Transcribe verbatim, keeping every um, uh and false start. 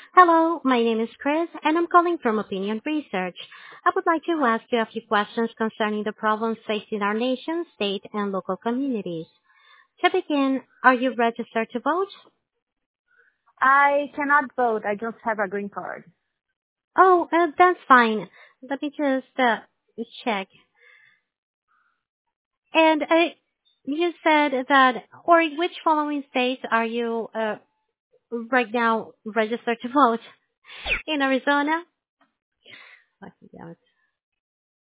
Hello, my name is Chris, and I'm calling from Opinion Research. I would like to ask you a few questions concerning the problems facing our nation, state, and local communities. To begin, are you registered to vote? I cannot vote. I just have a green card. Oh, uh, that's fine. Let me just uh, check. And uh, you said that, or which following states are you uh, right now registered to vote? In Arizona?